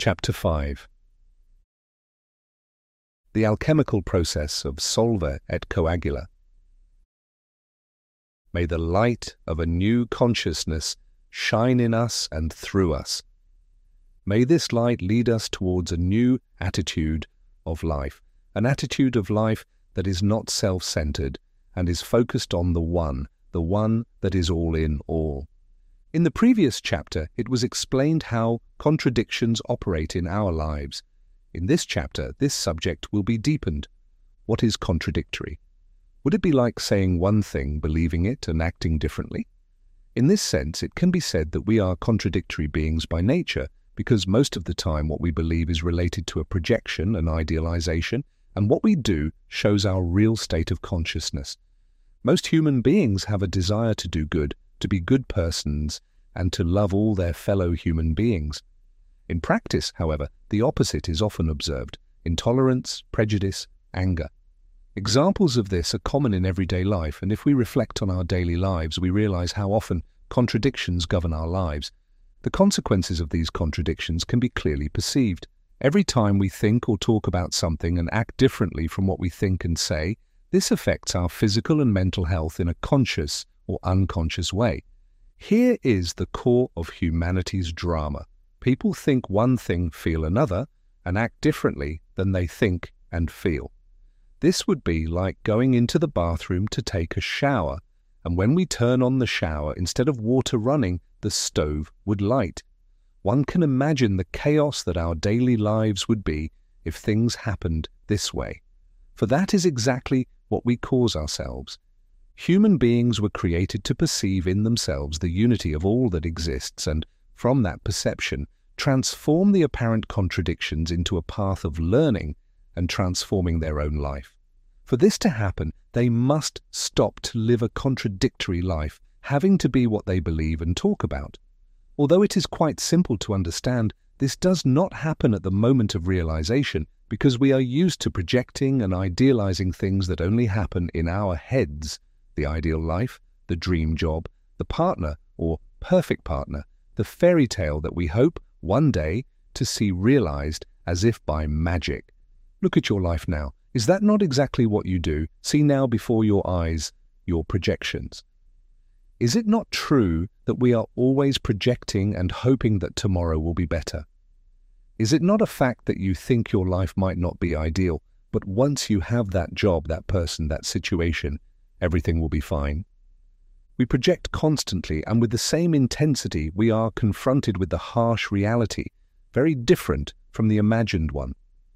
Chapter 5. The alchemical process of solver et coagula. May the light of a new consciousness shine in us and through us. May this light lead us towards a new attitude of life, an attitude of life that is not self-centered and is focused on the one that is all in all. In the previous chapter, it was explained how contradictions operate in our lives. In this chapter, this subject will be deepened. What is contradictory? Would it be like saying one thing, believing it, and acting differently? In this sense, it can be said that we are contradictory beings by nature, because most of the time what we believe is related to a projection, an idealization, and what we do shows our real state of consciousness. Most human beings have a desire to do good, to be good persons, and to love all their fellow human beings. In practice, however, the opposite is often observed: intolerance, prejudice, anger. Examples of this are common in everyday life, and if we reflect on our daily lives, we realize how often contradictions govern our lives. The consequences of these contradictions can be clearly perceived. Every time we think or talk about something and act differently from what we think and say, this affects our physical and mental health in a conscious or unconscious way. Here is the core of humanity's drama. People think one thing, feel another, and act differently than they think and feel. This would be like going into the bathroom to take a shower, and when we turn on the shower, instead of water running, the stove would light. One can imagine the chaos that our daily lives would be if things happened this way. For that is exactly what we cause ourselves. Human beings were created to perceive in themselves the unity of all that exists, and from that perception, transform the apparent contradictions into a path of learning and transforming their own life. For this to happen, they must stop to live a contradictory life, having to be what they believe and talk about. Although it is quite simple to understand, this does not happen at the moment of realization, because we are used to projecting and idealizing things that only happen in our heads: the ideal life, the dream job, the partner or perfect partner, the fairy tale that we hope one day to see realized as if by magic. Look at your life now. Is that not exactly what you do? See now before your eyes your projections. Is it not true that we are always projecting and hoping that tomorrow will be better? Is it not a fact that you think your life might not be ideal, but once you have that job, that person, that situation, everything will be fine? We project constantly, and with the same intensity we are confronted with the harsh reality, very different from the imagined one.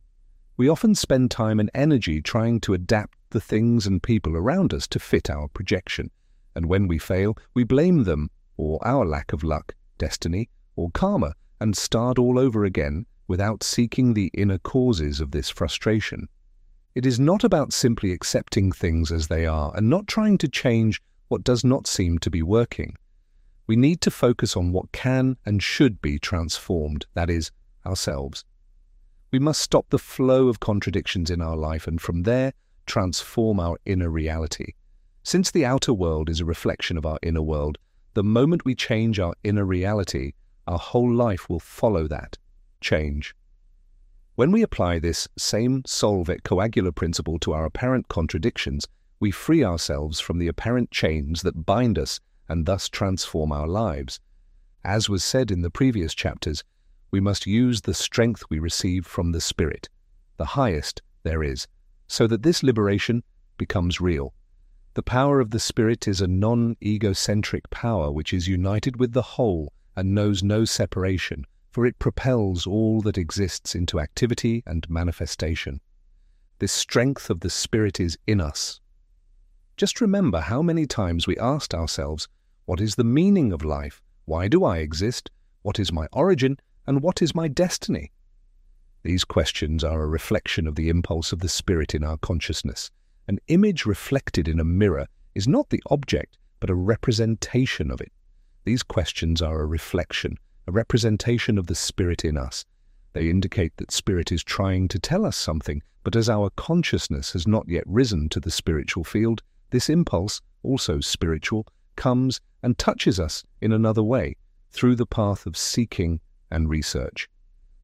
We often spend time and energy trying to adapt the things and people around us to fit our projection, and when we fail, we blame them, or our lack of luck, destiny, or karma, and start all over again without seeking the inner causes of this frustration. It is not about simply accepting things as they are and not trying to change what does not seem to be working. We need to focus on what can and should be transformed, that is, ourselves. We must stop the flow of contradictions in our life and from there transform our inner reality. Since the outer world is a reflection of our inner world, the moment we change our inner reality, our whole life will follow that change. When we apply this same solve et coagula principle to our apparent contradictions, we free ourselves from the apparent chains that bind us and thus transform our lives. As was said in the previous chapters, we must use the strength we receive from the Spirit, the highest there is, so that this liberation becomes real. The power of the Spirit is a non-egocentric power which is united with the whole and knows no separation, for it propels all that exists into activity and manifestation. This strength of the Spirit is in us. Just remember how many times we asked ourselves, what is the meaning of life? Why do I exist? What is my origin? And what is my destiny? These questions are a reflection of the impulse of the Spirit in our consciousness. An image reflected in a mirror is not the object, but a representation of it. These questions are a reflection, a representation of the Spirit in us. They indicate that Spirit is trying to tell us something, but as our consciousness has not yet risen to the spiritual field, this impulse, also spiritual, comes and touches us in another way, through the path of seeking and research.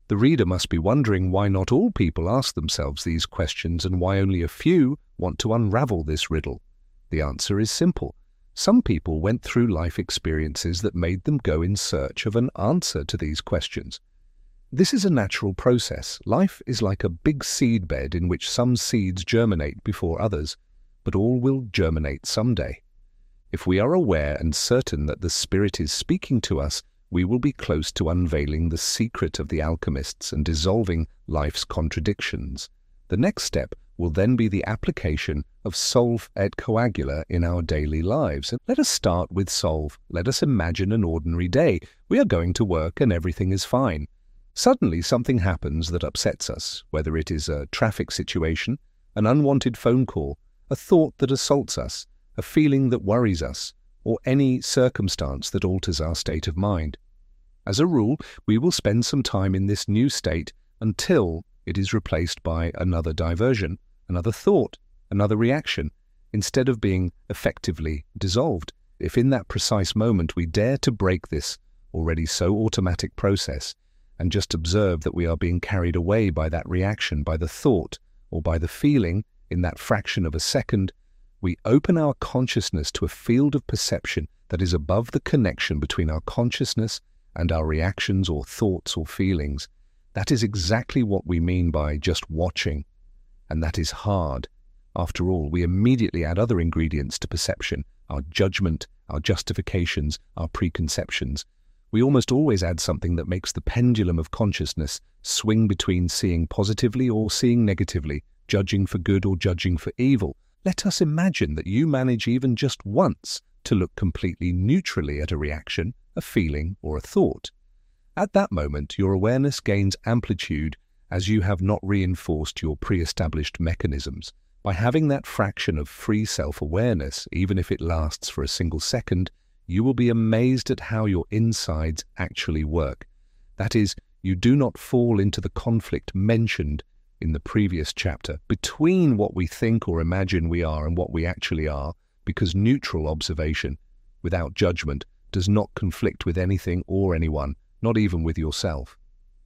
The reader must be wondering why not all people ask themselves these questions and why only a few want to unravel this riddle. The answer is simple. Some people went through life experiences that made them go in search of an answer to these questions. This is a natural process. Life is like a big seed bed in which some seeds germinate before others, but all will germinate someday. If we are aware and certain that the Spirit is speaking to us, we will be close to unveiling the secret of the alchemists and dissolving life's contradictions. The next step will then be the application of Solve et Coagula in our daily lives. And let us start with Solve. Let us imagine an ordinary day. We are going to work and everything is fine. Suddenly something happens that upsets us, whether it is a traffic situation, an unwanted phone call, a thought that assaults us, a feeling that worries us, or any circumstance that alters our state of mind. As a rule, we will spend some time in this new state until it is replaced by another diversion, another thought, another reaction, instead of being effectively dissolved. If in that precise moment we dare to break this already so automatic process and just observe that we are being carried away by that reaction, by the thought, or by the feeling in that fraction of a second, we open our consciousness to a field of perception that is above the connection between our consciousness and our reactions or thoughts or feelings. That is exactly what we mean by just watching, and that is hard. After all, we immediately add other ingredients to perception, our judgment, our justifications, our preconceptions. We almost always add something that makes the pendulum of consciousness swing between seeing positively or seeing negatively, judging for good or judging for evil. Let us imagine that you manage even just once to look completely neutrally at a reaction, a feeling, or a thought. At that moment, your awareness gains amplitude as you have not reinforced your pre-established mechanisms. By having that fraction of free self-awareness, even if it lasts for a single second, you will be amazed at how your insides actually work. That is, you do not fall into the conflict mentioned in the previous chapter between what we think or imagine we are and what we actually are, because neutral observation, without judgment, does not conflict with anything or anyone, not even with yourself.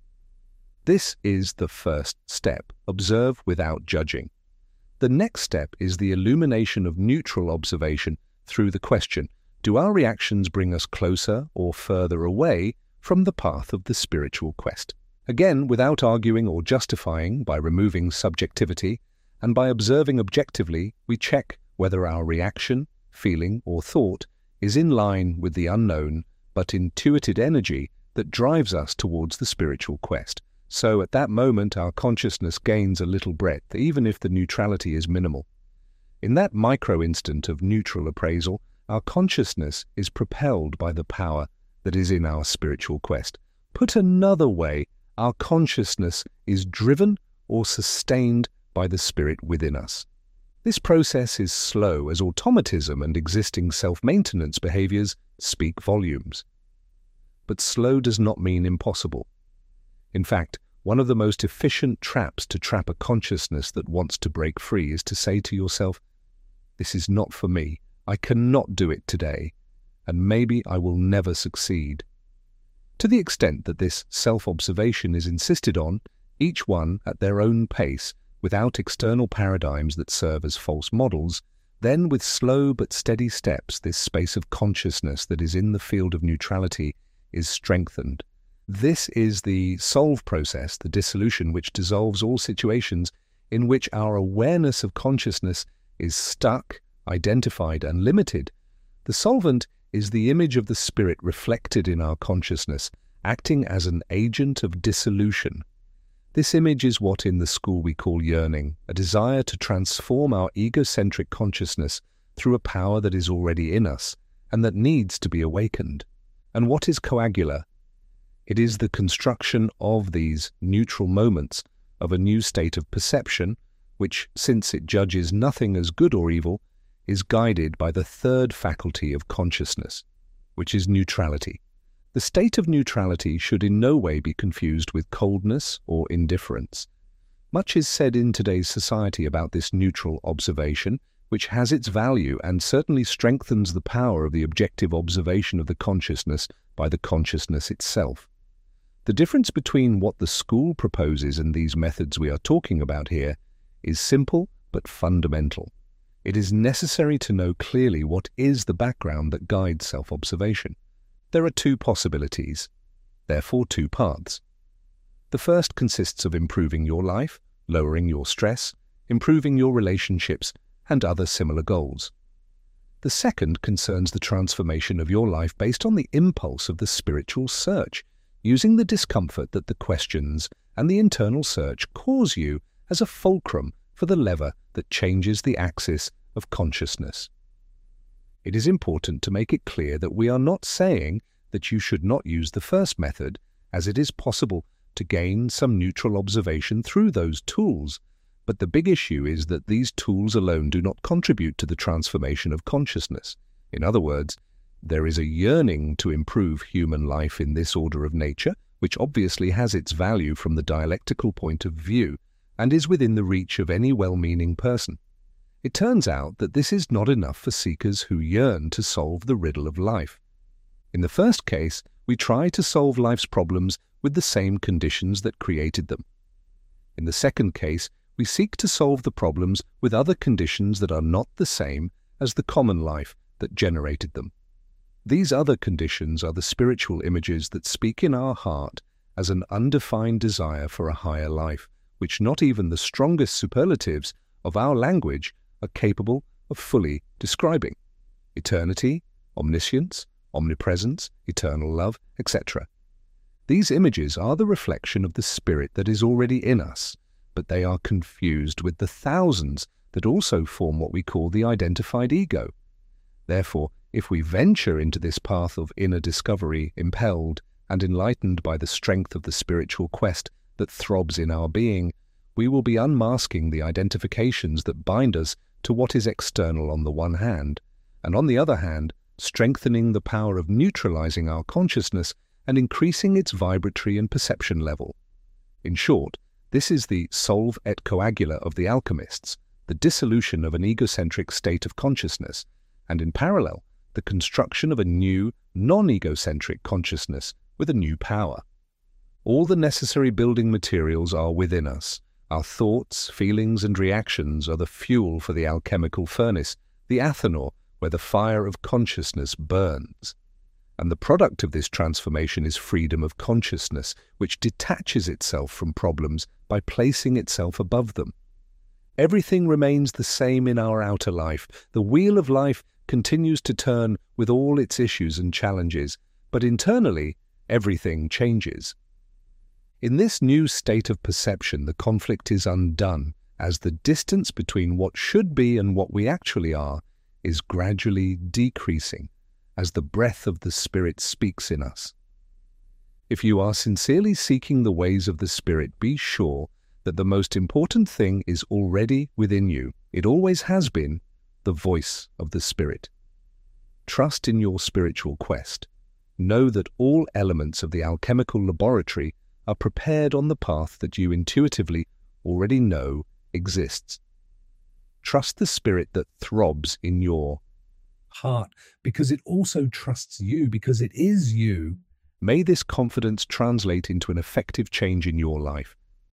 This is the first step. Observe without judging. The next step is the illumination of neutral observation through the question, do our reactions bring us closer or further away from the path of the spiritual quest? Again, without arguing or justifying, by removing subjectivity, and by observing objectively, we check whether our reaction, feeling, or thought is in line with the unknown but intuited energy that drives us towards the spiritual quest. So at that moment our consciousness gains a little breadth, even if the neutrality is minimal. In that micro-instant of neutral appraisal, our consciousness is propelled by the power that is in our spiritual quest. Put another way, our consciousness is driven or sustained by the spirit within us. This process is slow, as automatism and existing self-maintenance behaviors speak volumes. But slow does not mean impossible. In fact, one of the most efficient traps to trap a consciousness that wants to break free is to say to yourself, "This is not for me. I cannot do it today, and maybe I will never succeed." To the extent that this self-observation is insisted on, each one at their own pace, without external paradigms that serve as false models, then with slow but steady steps this space of consciousness that is in the field of neutrality is strengthened. This is the solve process, the dissolution which dissolves all situations in which our awareness of consciousness is stuck, identified and limited. The solvent is the image of the spirit reflected in our consciousness, acting as an agent of dissolution. This image is what in the school we call yearning, a desire to transform our egocentric consciousness through a power that is already in us and that needs to be awakened. And what is coagula? It is the construction of these neutral moments of a new state of perception, which, since it judges nothing as good or evil, is guided by the third faculty of consciousness, which is neutrality. The state of neutrality should in no way be confused with coldness or indifference. Much is said in today's society about this neutral observation, which has its value and certainly strengthens the power of the objective observation of the consciousness by the consciousness itself. The difference between what the school proposes and these methods we are talking about here is simple but fundamental. It is necessary to know clearly what is the background that guides self-observation. There are two possibilities, therefore two paths. The first consists of improving your life, lowering your stress, improving your relationships, and other similar goals. The second concerns the transformation of your life based on the impulse of the spiritual search, using the discomfort that the questions and the internal search cause you as a fulcrum for the lever that changes the axis of consciousness. It is important to make it clear that we are not saying that you should not use the first method, as it is possible to gain some neutral observation through those tools, but the big issue is that these tools alone do not contribute to the transformation of consciousness. In other words, there is a yearning to improve human life in this order of nature, which obviously has its value from the dialectical point of view and is within the reach of any well-meaning person. It turns out that this is not enough for seekers who yearn to solve the riddle of life. In the first case, we try to solve life's problems with the same conditions that created them. In the second case, we seek to solve the problems with other conditions that are not the same as the common life that generated them. These other conditions are the spiritual images that speak in our heart as an undefined desire for a higher life, which not even the strongest superlatives of our language are capable of fully describing. Eternity, omniscience, omnipresence, eternal love, etc. These images are the reflection of the spirit that is already in us, but they are confused with the thousands that also form what we call the identified ego. Therefore, if we venture into this path of inner discovery, impelled and enlightened by the strength of the spiritual quest that throbs in our being, we will be unmasking the identifications that bind us to what is external on the one hand, and on the other hand, strengthening the power of neutralizing our consciousness and increasing its vibratory and perception level. In short, this is the solve et coagula of the alchemists, the dissolution of an egocentric state of consciousness, and in parallel, the construction of a new, non-egocentric consciousness with a new power. All the necessary building materials are within us. Our thoughts, feelings, and reactions are the fuel for the alchemical furnace, the athanor, where the fire of consciousness burns. And the product of this transformation is freedom of consciousness, which detaches itself from problems by placing itself above them. Everything remains the same in our outer life. The wheel of life continues to turn with all its issues and challenges, but internally, everything changes. In this new state of perception, the conflict is undone, as the distance between what should be and what we actually are is gradually decreasing, as the breath of the Spirit speaks in us. If you are sincerely seeking the ways of the Spirit, be sure that the most important thing is already within you. It always has been the voice of the Spirit. Trust in your spiritual quest. Know that all elements of the alchemical laboratory are prepared on the path that you intuitively already know exists. Trust the spirit that throbs in your heart, because it also trusts you, because it is you. May this confidence translate into an effective change in your life.